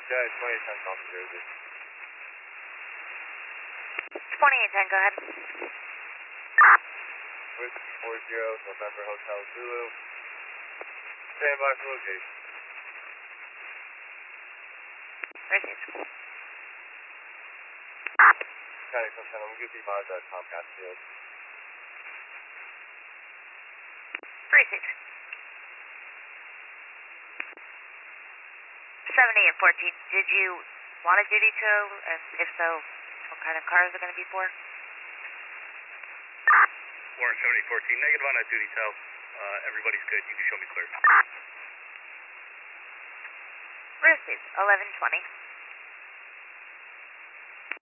Yeah, 2810 off Jersey. 2810, go ahead. Whiskey 40, November Hotel Zulu. Stand by for location. Received. County Sunshine, I'm going to be miles at Comcast Field. Received. 70 and 14, did you want a duty tow? And if so, what kind of cars are going to be for? Warren 7014, negative on that duty tow. Everybody's good. You can show me clear. Received. 1120.